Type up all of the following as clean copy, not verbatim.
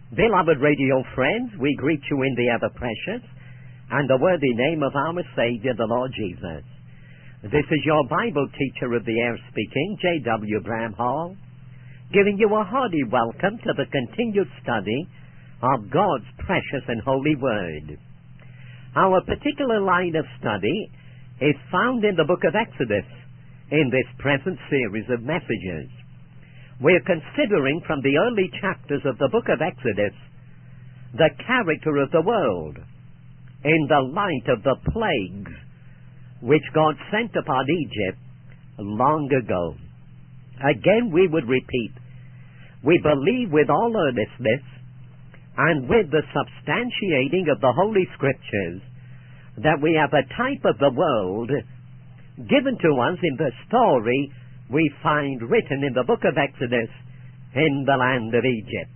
Beloved radio friends, we greet you in the ever-precious and the worthy name of our Savior, the Lord Jesus. This is your Bible teacher of the air speaking, J.W. Bramhall, giving you a hearty welcome to the continued study of God's precious and holy Word. Our particular line of study is found in the book of Exodus in this present series of messages. We're considering from the early chapters of the book of Exodus the character of the world in the light of the plagues which God sent upon Egypt long ago. Again, we would repeat, we believe with all earnestness and with the substantiating of the Holy Scriptures that we have a type of the world given to us in the story we find written in the book of Exodus in the land of Egypt.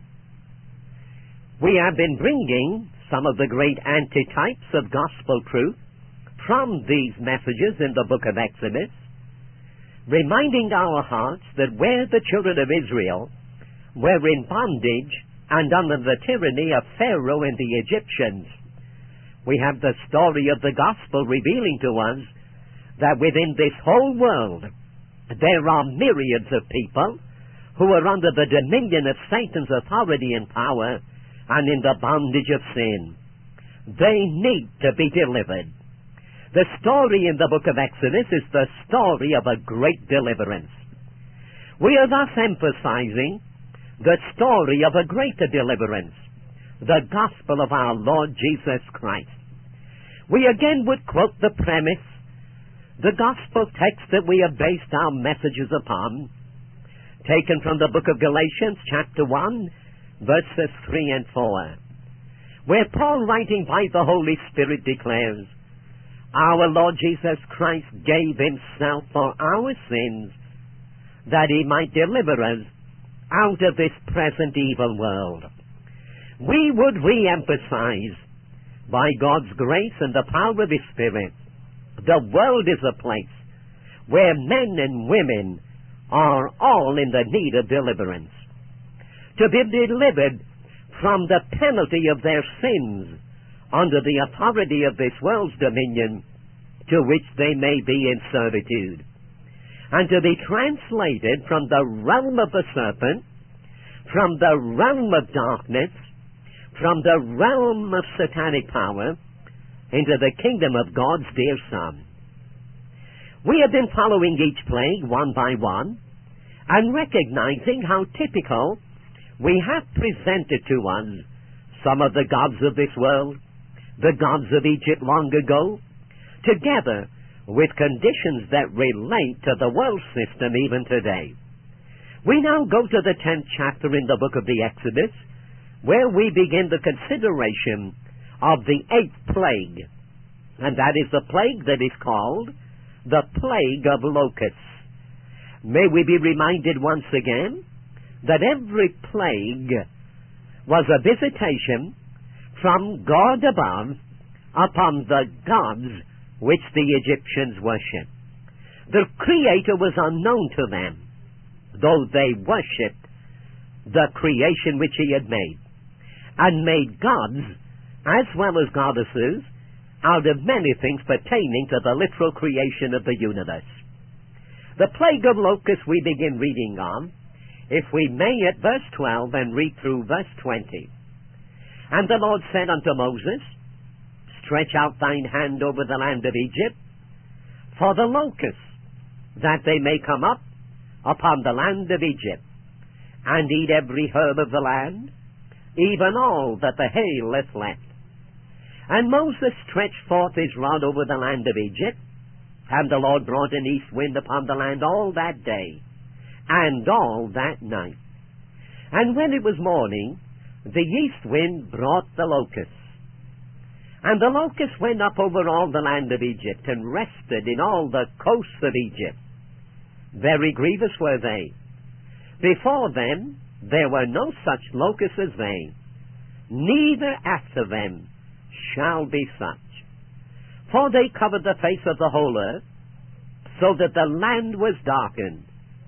We have been bringing some of the great antitypes of gospel truth from these messages in the book of Exodus, reminding our hearts that where the children of Israel were in bondage and under the tyranny of Pharaoh and the Egyptians, we have the story of the gospel revealing to us that within this whole world there are myriads of people who are under the dominion of Satan's authority and power and in the bondage of sin. They need to be delivered. The story in the book of Exodus is the story of a great deliverance. We are thus emphasizing the story of a greater deliverance, the gospel of our Lord Jesus Christ. We again would quote the premise, the gospel text that we have based our messages upon, taken from the book of Galatians, chapter 1, verses 3 and 4, where Paul, writing by the Holy Spirit, declares, our Lord Jesus Christ gave himself for our sins, that he might deliver us out of this present evil world. We would re-emphasize, by God's grace and the power of his Spirit, the world is a place where men and women are all in the need of deliverance. To be delivered from the penalty of their sins under the authority of this world's dominion to which they may be in servitude. And to be translated from the realm of the serpent, from the realm of darkness, from the realm of satanic power, into the kingdom of God's dear Son. We have been following each plague one by one and recognizing how typical we have presented to us some of the gods of this world, the gods of Egypt long ago, together with conditions that relate to the world system even today. We now go to the 10th chapter in the book of the Exodus, where we begin the consideration of the 8th plague, and that is the plague that is called the plague of locusts. May we be reminded once again that every plague was a visitation from God above upon the gods which the Egyptians worshipped. The Creator was unknown to them, though they worshipped the creation which he had made, and made gods as well as goddesses out of many things pertaining to the literal creation of the universe. The plague of locusts we begin reading on, if we may, at verse 12 and read through verse 20. And the Lord said unto Moses, stretch out thine hand over the land of Egypt, for the locusts, that they may come up upon the land of Egypt, and eat every herb of the land, even all that the hail hath left. And Moses stretched forth his rod over the land of Egypt, and the Lord brought an east wind upon the land all that day, and all that night. And when it was morning, the east wind brought the locusts. And the locusts went up over all the land of Egypt, and rested in all the coasts of Egypt. Very grievous were they. Before them there were no such locusts as they, neither after them shall be such. For they covered the face of the whole earth, so that the land was darkened.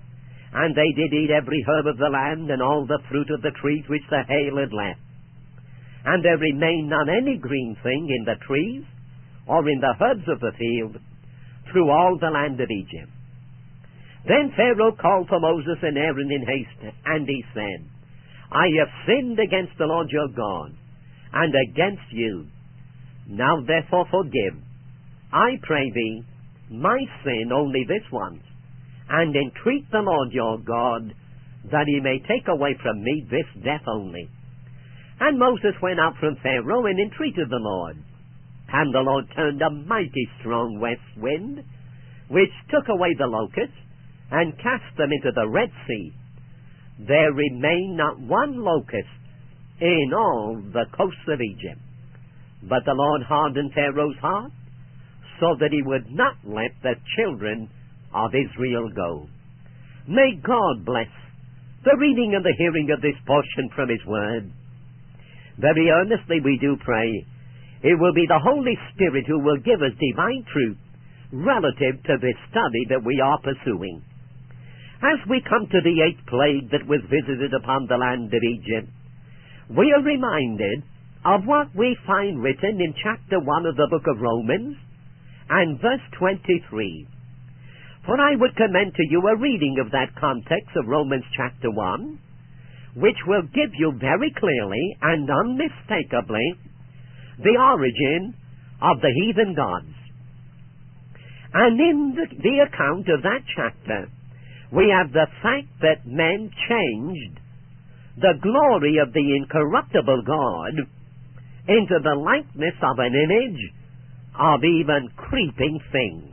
And they did eat every herb of the land, and all the fruit of the trees which the hail had left. And there remained not any green thing in the trees, or in the herbs of the field, through all the land of Egypt. Then Pharaoh called for Moses and Aaron in haste, and he said, I have sinned against the Lord your God, and against you. Now therefore forgive, I pray thee, my sin only this once, and entreat the Lord your God, that he may take away from me this death only. And Moses went out from Pharaoh and entreated the Lord. And the Lord turned a mighty strong west wind, which took away the locusts, and cast them into the Red Sea. There remained not one locust in all the coasts of Egypt. But the Lord hardened Pharaoh's heart, so that he would not let the children of Israel go. May God bless the reading and the hearing of this portion from his word. Very earnestly we do pray it will be the Holy Spirit who will give us divine truth relative to this study that we are pursuing. As we come to the 8th plague that was visited upon the land of Egypt, we are reminded of what we find written in chapter 1 of the book of Romans and verse 23. For I would commend to you a reading of that context of Romans chapter 1, which will give you very clearly and unmistakably the origin of the heathen gods. And in the account of that chapter, we have the fact that men changed the glory of the incorruptible God into the likeness of an image of even creeping things.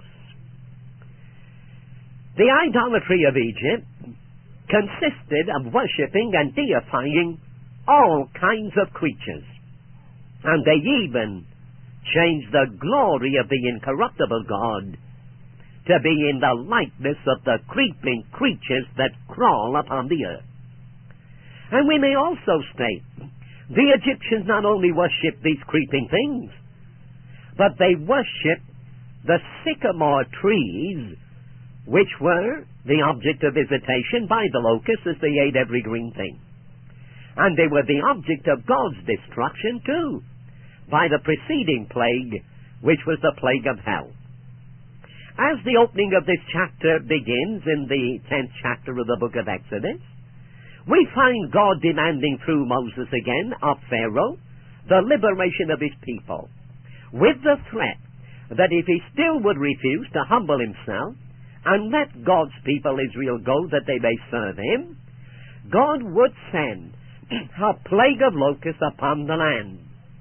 The idolatry of Egypt consisted of worshipping and deifying all kinds of creatures. And they even changed the glory of the incorruptible God to be in the likeness of the creeping creatures that crawl upon the earth. And we may also state, the Egyptians not only worshipped these creeping things, but they worshipped the sycamore trees, which were the object of visitation by the locusts as they ate every green thing. And they were the object of God's destruction too, by the preceding plague, which was the plague of hell. As the opening of this chapter begins in the 10th chapter of the book of Exodus, we find God demanding through Moses again of Pharaoh the liberation of his people, with the threat that if he still would refuse to humble himself and let God's people Israel go that they may serve him, God would send a plague of locusts upon the land.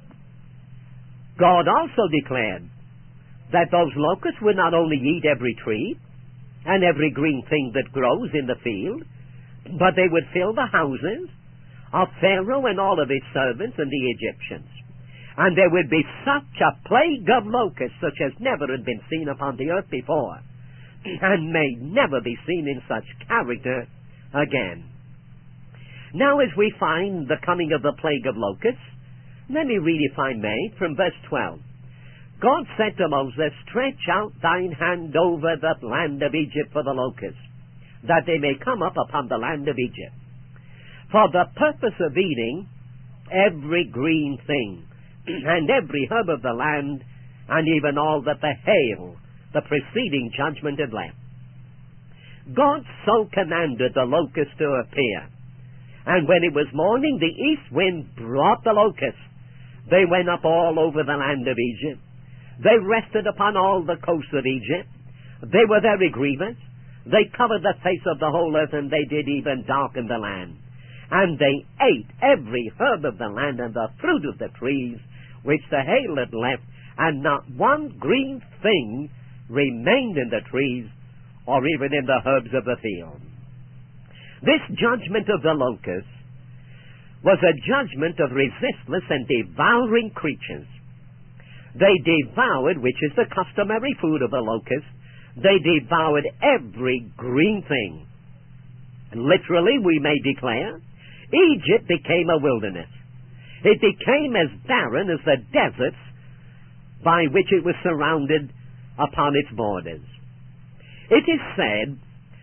God also declared that those locusts would not only eat every tree and every green thing that grows in the field, but they would fill the houses of Pharaoh and all of his servants and the Egyptians. And there would be such a plague of locusts such as never had been seen upon the earth before, and may never be seen in such character again. Now as we find the coming of the plague of locusts, let me read, if I may, from verse 12. God said to Moses, stretch out thine hand over the land of Egypt for the locusts, that they may come up upon the land of Egypt, for the purpose of eating every green thing, and every herb of the land, and even all that the hail, the preceding judgment, had left. God so commanded the locusts to appear, and when it was morning, the east wind brought the locusts. They went up all over the land of Egypt. They rested upon all the coasts of Egypt. They were very grievous. They covered the face of the whole earth, and they did even darken the land. And they ate every herb of the land and the fruit of the trees, which the hail had left, and not one green thing remained in the trees, or even in the herbs of the field. This judgment of the locusts was a judgment of resistless and devouring creatures. They devoured, which is the customary food of the locust, they devoured every green thing. Literally, we may declare, Egypt became a wilderness. It became as barren as the deserts by which it was surrounded upon its borders. It is said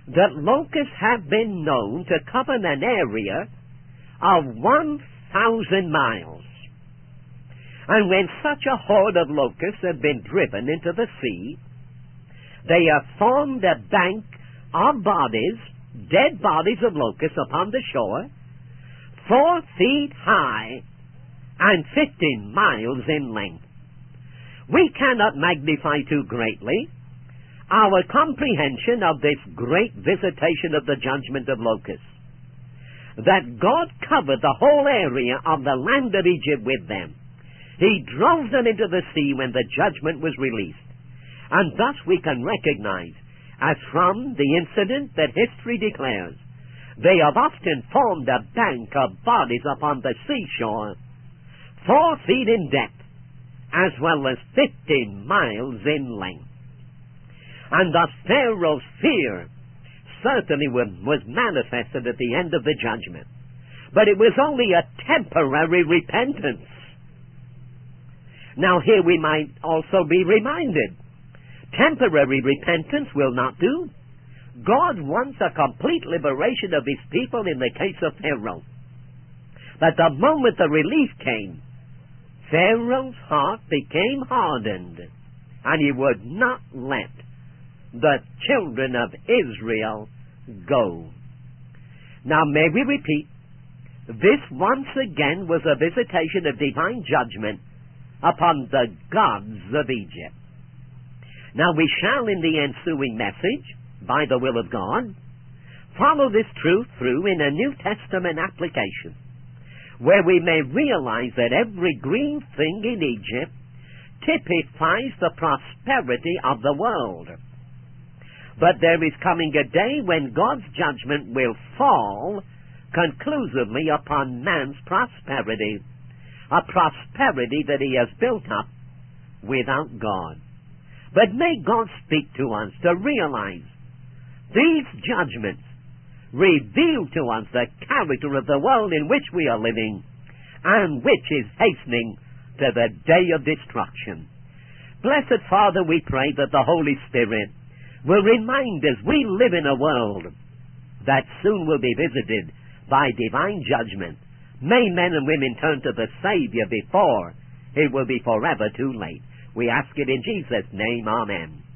that locusts have been known to cover an area of 1,000 miles. And when such a horde of locusts have been driven into the sea, they have formed a bank of bodies, dead bodies of locusts upon the shore, 4 feet high and 15 miles in length. We cannot magnify too greatly our comprehension of this great visitation of the judgment of locusts, that God covered the whole area of the land of Egypt with them. He drove them into the sea when the judgment was released. And thus we can recognize, as from the incident that history declares, they have often formed a bank of bodies upon the seashore, 4 feet in depth, as well as 15 miles in length. And thus Pharaoh's fear certainly was manifested at the end of the judgment. But it was only a temporary repentance. Now here we might also be reminded, temporary repentance will not do. God wants a complete liberation of His people in the case of Pharaoh. But the moment the relief came, Pharaoh's heart became hardened, and he would not let the children of Israel go. Now may we repeat, this once again was a visitation of divine judgment upon the gods of Egypt. Now we shall in the ensuing message, by the will of God, follow this truth through in a New Testament application, where we may realize that every green thing in Egypt typifies the prosperity of the world. But there is coming a day when God's judgment will fall conclusively upon man's prosperity, a prosperity that he has built up without God. But may God speak to us to realize these judgments reveal to us the character of the world in which we are living, and which is hastening to the day of destruction. Blessed Father, we pray that the Holy Spirit will remind us we live in a world that soon will be visited by divine judgment. May men and women turn to the Savior before it will be forever too late. We ask it in Jesus' name, amen.